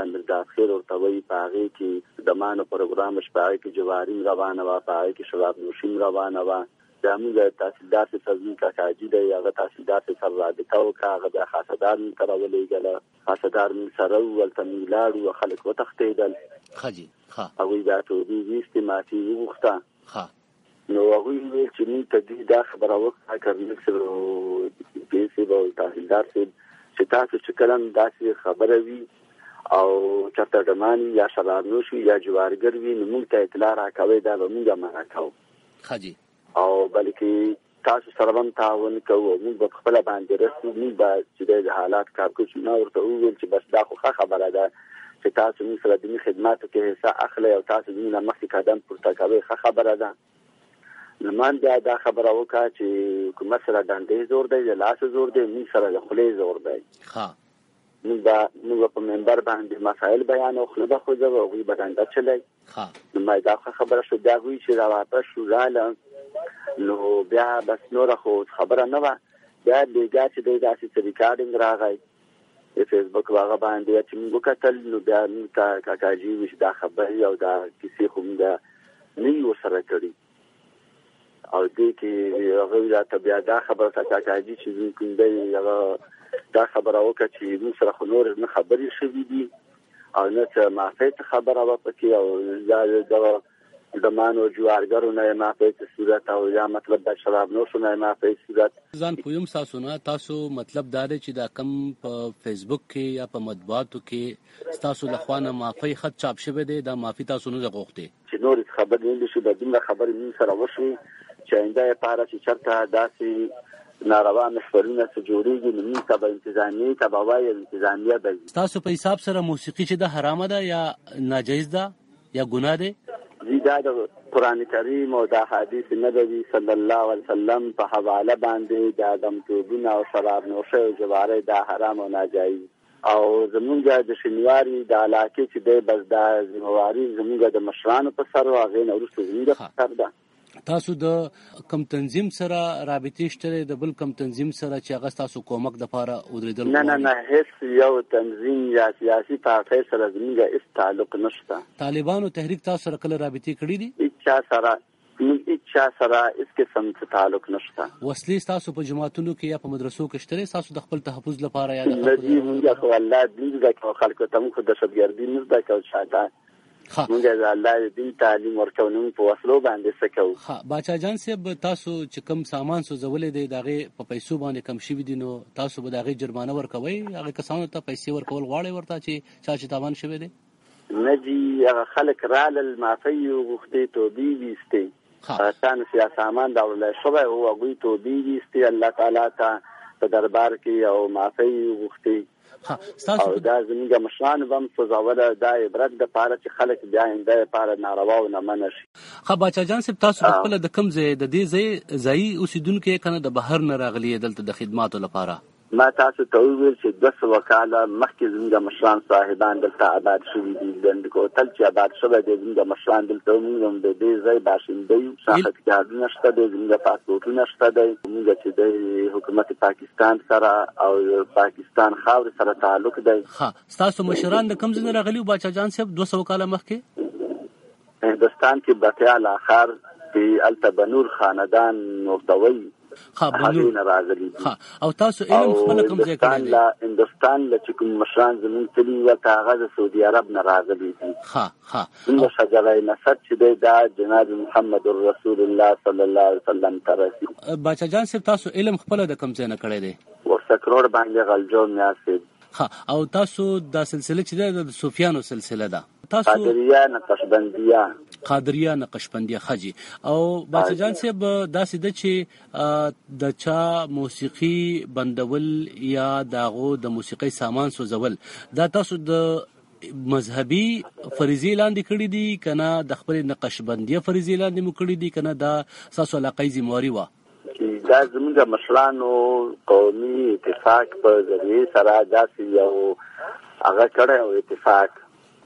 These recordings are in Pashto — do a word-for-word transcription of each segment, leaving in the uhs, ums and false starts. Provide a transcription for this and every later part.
مرداد خیر ورته وایي، په هغې کې د مانو پروګرام شو، په هغې کې جواریم روانه وه، په هغې کې شراب نوشیم روانه وه. بیا موږ تحصیلدار صاحب سرزمین کاکاجي دی، هغه تحصیلدار صاحب سره رابطه وکړه، هغه بیا خاصدار موږ ته راولېږله، خاصدار موږ سره هلته موږ لاړو، خلک وتښتېدل. ښه جي ښه. هغوی بیا توبې ویستې، معافي وغوښته. ښه. نو هغوی ویل چې موږ ته دوی دا خبره وکړه، کرنیل صاحب پي صاحب او تحصیلدار صاحب، چې تاسو چې کله هم داسې خبره وي او چېرته ډمان وي یا شرابنوش وي یا جوارګر وي، نو موږ ته اطلاع راکوئ، دا به موږ منع کوو. ښه جي. او بلکې تاسو سره هم تعاون کوو، موږ به په خپله باندې رسو، موږ به چې د حالات کارکوچ ما ورته وویل چې بس دا خو ښه خبره ده چې تاسو موږ سره دیني خدماتو کې حصه اخلئ او تاسو موږ نه مخکې قدم پورته کوئ، ښه خبره ده. نو من بیا دا خبره وکړه چې حکومت سره ډنډې زور دی، د لاسه زور دی، موږ سره د خولې زور دی. ښه. موږ به موږ په منبر باندې مسایل بیانوو، خوله به خوځوو، هغوی به ډنډه چلی. ښه. نو ما دا ښه خبره شو. بیا هغوی چې را واپس شو راله، نو بیا بس نوره خو خبره نه وه. بیا بېګا چې دی داسې څه ریکارډینګ راغی د فیسبوک هغه باندې چې موږ وکتل، نو بیا موږ ته کاکاجي وي چې دا خبرې او دا کیسې خو موږ نه یو ورسره کړي. او دې کې هغه راته بیا دا خبره ته کاکاجي چې زموږ کوم دی هغه دا خبره وکړه چې موږ سره خو نور نه خبرې شوي دي او نه څه معافۍ ته خبره وه پکې، او دا دغه د مانو جوارګرو نه یې معافۍ ته صورت او یا مطلب د شرابنوشو نه یې معافۍ صورت. ځان پویم ستاسو نه، تاسو مطلب دا دی چې دا کم په فیسبوک کې یا په مطبوعاتو کې ستاسو لخوا نه معافۍ خط چاپ شوی دی، دا معافي تاسو نه ده غوښتې چې نور خبرې نه دي شو، د دومره خبرې موږ سره وشوې چې آینده لپاره چې چېرته داسې ناروا محفلونه څه جوړېږي، نو موږ ته به انتظامیې ته به وایي، انتظامیه به وي. ستاسو په حساب سره موسیقي چې ده حرامه ده یا ناجایز ده یا ګناه دی؟ زی دا د قرآن کریم او د حدیث نبوي صلی الله علیه وسلم په حواله باندې د آدمتوبونه او شرابنوشۍ او جوارۍ دا حرام او ناجایز، او زمونږ د شینواري د علاقې چې دی بس دا ذمهواري زمونږ د مشرانو په سر و، هغې نه وروسته زمونږ په سر ده. تاسو د کم تنظیم سره رابطې شته د بل کم تنظیم سره چې هغه تاسو کومک دپاره ودرېدل؟ نه نه نه، هیڅ یو تنظیم یا سیاسي پارټۍ سره زموږ هیڅ تعلق نشته. طالبانو تحریک تاسو سره کله رابطې کړي دي؟ هیڅ چا سره هیڅ چا سره هیڅ قسم څه تعلق نشته. وسلې تاسو په جماعتونو کې یا په مدرسو کې شته تاسو د خپل تحفظ لپاره یا د خپل موږ خو الله دې زده کوو، خلکو ته موږ دهشتګردي نه زده کوو، شاته موږ د الله دین تعلیم ورکوو، نو په وسلو باندې څه کوو. ښه. باچا جان صاحب، تاسو چې کوم سامان سوځولی دی د هغې په پیسو باندې کم شوي دي، نو تاسو به د هغې جرمانه ورکوئ؟ هغې کسانو ته پیسې ورکول غواړئ ورته چې چا چې تاوان شوی دی؟ نه جي، هغه خلک رالل، معافۍ یې وغوښتې، توبې ویستې، سان سیا سامان راوړلی شوی و، هغوی توبې ویستې الله تعالی ته په دربار کې او معافۍ یې وغوښتې. او دا زموږ مشرانو به هم سوځوله، دا عبرت دپاره چې خلک بیا آینده لپاره ناروا او نه منع شي. ښه. باچا جان صاحب، تاسو خپله د کوم ځای د دې ځای ځایي اوسېدونکي که نه د بهر نه راغلي دلته د خدماتو لپاره؟ ما تاسو ته وویل چې دوه سوه کاله مخکې زموږ مشران صاحبان دلته آباد شوي دي، لنډ کوتل چې آباد شوی دی زموږ مشران دلته، موږ هم د دې ځای باشنده یو، شاخص کارډونه شته دی، زموږ پاسپورټونه شته دی، موږ چې دی حکومت پاکستان سره او پاکستان خاورې سره تعلق دی. ښه. ستاسو مشران د کوم ځای نه راغلي باچا جان صاحب دوه سوه کاله مخکې؟ هندوستان کې بقیال آخر کې هلته بنور خاندان ورته وایي. ښه. بنور راغلي دي. او تاسو علم خپله کوم ځای کړی دی؟ هندوستان له چې کوم مشران زموږ تلي ورته هغه د سعودي عرب نه راغلي دي. ښه ښه. زموږ شجره نسب چې دی دا جناب محمد رسول الله صلی الله علیه وسلم ته رسي. باچا جان صاحب، تاسو علم خپله د کوم ځای نه کړی دی؟ ورسکروړ باندې غلجو میار صاحب. ښه. او تاسو دا سلسله چې ده د صوفیانو سلسله ده؟ تاسو قادریه نقشبندیه. قادریه نقشبندیه. خجی. او باچا جان صاحب، داسې ده چې د چا موسیقي بندول یا داغو د موسیقي سامان سوځول دا تاسو د مذهبي فریضې لاندې کړي دي که نه د خپلې نقشبندیه فریضې لاندې مو کړي دي که نه دا ستاسو علاقه‌یي ذمهواري وه؟ دا زموږ مشرانو قومي اتفاق په ذریعې سره داسې یو هغه کړی او اتفاق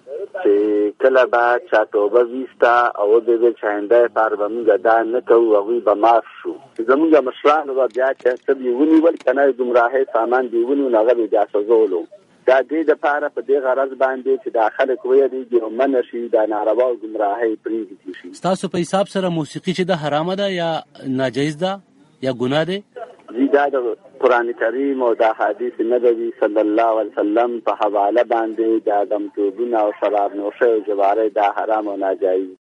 چې کله به چا توبه ویسته او وبې ویل چې آینده لپاره به موږ دا نه کوو، هغوی به معاف شو. زموږ مشرانو به بیا چې څه دې ونیول که نه د ګمراهۍ سامان دې ونیول، هغه به بیا سوځولو. دا دې دپاره په دې غرض باندې چې دا خلک ویریږي او منع شي دا ناروا او ګمراهۍ پرېږدي شي. ستاسو په حساب سره موسیقي چې ده حرامه ده یا ناجایز ده یا ګناه ده؟ زی دا د قرآن کریم او د حدیث نبوي صلی الله علیه وسلم په حواله باندې د آدمتوبونه او شراب نوشۍ او جوارۍ دا حرام او ناجایز